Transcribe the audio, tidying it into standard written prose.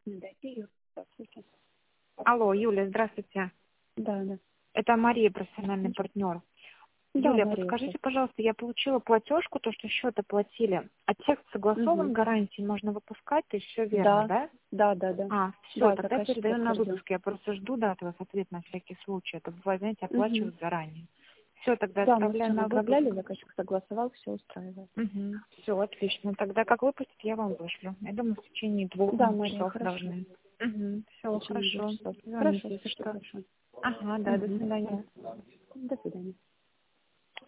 Дайте ее. Здравствуйте. Алло, Юля, здравствуйте. Да, да. Это Мария, профессиональный партнер. Да, Юля, Мария, подскажите, слушаю. пожалуйста, я получила платежку, то, что счет оплатили, а текст согласован, Угу. гарантии можно выпускать, то есть все верно, Да, да? да, да, да. Все, Да, тогда заказчик передаю на подтвердил. выпуск. Я просто жду, да, от вас ответ на всякий случай. Это бывает, знаете, Угу. оплачивают заранее. Все, тогда Да, мы отправляю все на направляли, выпуск. заказчик согласовал, все устраивает. Все, отлично. Тогда как выпустят, я вам вышлю. Я думаю, в течение 2 Да, Мария, часов хорошо. должны. Все, В течение 2 хорошо. часов. Звоните, Хорошо, если спасибо что. большое. Ага, да, до Угу. свидания. До свидания.